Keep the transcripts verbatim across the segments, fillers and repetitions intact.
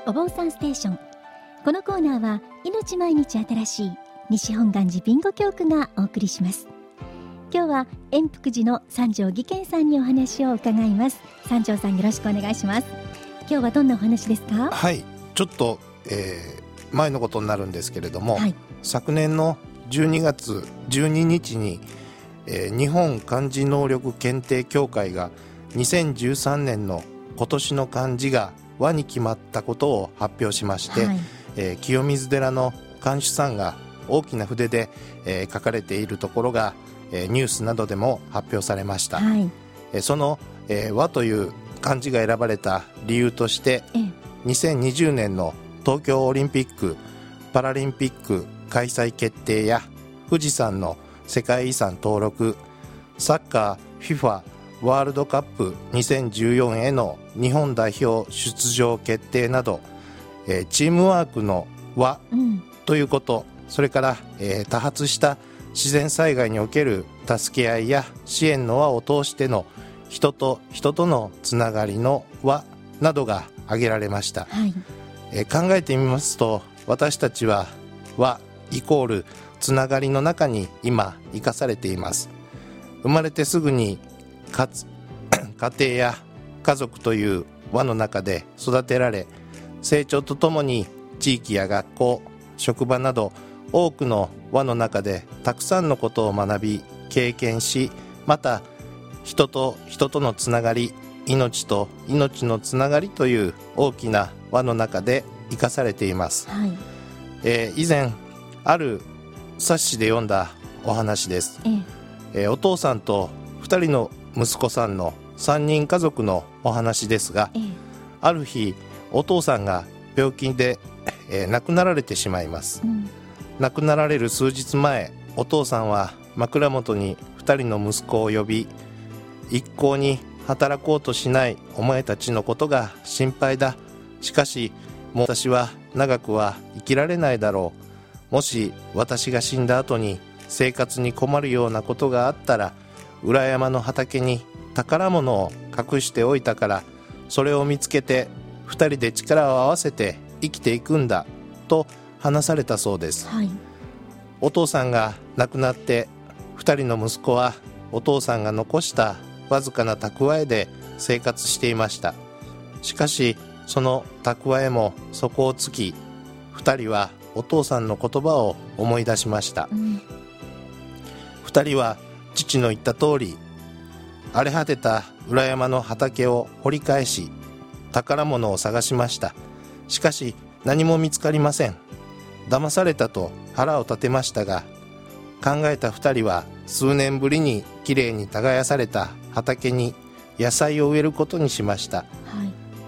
お坊さんステーション。このコーナーは命毎日新しい西本願寺備後教区がお送りします。今日は円福寺の三条義賢さんにお話を伺います。三条さん、よろしくお願いします。今日はどんなお話ですか？ はい、ちょっと、えー、前のことになるんですけれども、 はい、 昨年のじゅうにがつじゅうににちに、えー、日本漢字能力検定協会がにせんじゅうさんねんの今年の漢字が和に決まったことを発表しまして、はい、えー、清水寺の漢主さんが大きな筆で、えー、書かれているところが、えー、ニュースなどでも発表されました。はい、えー、その、えー、和という漢字が選ばれた理由として、えー、にせんにじゅうねんの東京オリンピック・パラリンピック開催決定や富士山の世界遺産登録、サッカー FIFA ワールドカップにせんじゅうよんへの日本代表出場決定など、えー、チームワークの和ということ、うん、それから、えー、多発した自然災害における助け合いや支援の輪を通しての人と人とのつながりの輪などが挙げられました。はい、えー、考えてみますと、私たちは和イコールつながりの中に今生かされています。生まれてすぐにかつ家庭や家族という輪の中で育てられ、成長とともに地域や学校、職場など多くの輪の中でたくさんのことを学び経験し、また人と人とのつながり、命と命のつながりという大きな輪の中で生かされています。はい、えー、以前ある冊子で読んだお話です。えええー、お父さんとふたりの息子さんのさんにん家族のお話ですが、ええ、ある日お父さんが病気で、えー、亡くなられてしまいます。うん、亡くなられる数日前、お父さんは枕元にふたりの息子を呼び、一向に働こうとしないお前たちのことが心配だ。しかしもう私は長くは生きられないだろう。もし私が死んだ後に生活に困るようなことがあったら、裏山の畑に宝物を隠しておいたから、それを見つけてふたりで力を合わせて生きていくんだと話されたそうです。はい、お父さんが亡くなってふたりの息子はお父さんが残したわずかな蓄えで生活していました。しかしその蓄えも底をつき、ふたりはお父さんの言葉を思い出しました。うん、ふたりは父の言った通り、荒れ果てた裏山の畑を掘り返し宝物を探しました。しかし何も見つかりません。騙されたと腹を立てましたが、考えたふたりは数年ぶりにきれいに耕された畑に野菜を植えることにしました。はい、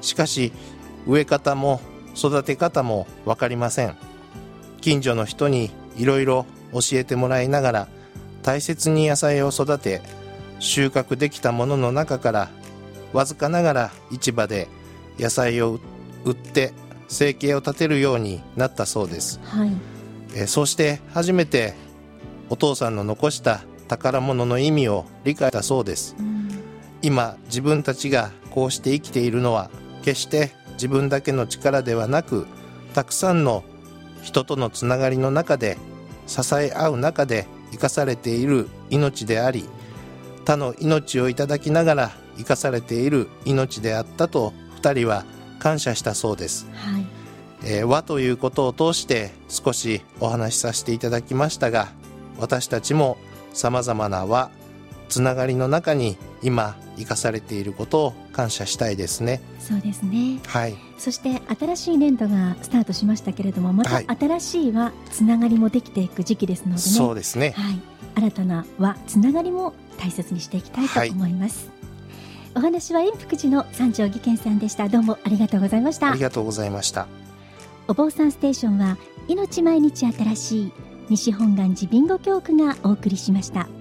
しかし植え方も育て方も分かりません。近所の人にいろいろ教えてもらいながら大切に野菜を育て、収穫できたものの中からわずかながら市場で野菜を売って生計を立てるようになったそうです。はい、えそうして初めてお父さんの残した宝物の意味を理解したそうです。うん、今自分たちがこうして生きているのは決して自分だけの力ではなく、たくさんの人とのつながりの中で支え合う中で生かされている命であり、他の命をいただきながら生かされている命であったとふたりは感謝したそうです。はい、えー、和ということを通して少しお話しさせていただきましたが、私たちもさまざまな和つながりの中に今生かされていることを感謝したいですね。 そうですね。 はい、 そして新しい年度がスタートしましたけれども、また新しい和つながりもできていく時期ですのでね。 そうですね。 はい、新たな和つながりも大切にしていきたいと思います。はい、お話は円福寺の三条義賢さんでした。どうもありがとうございました。 ありがとうございました。 お坊さんステーションは命毎日新しい西本願寺備後教区がお送りしました。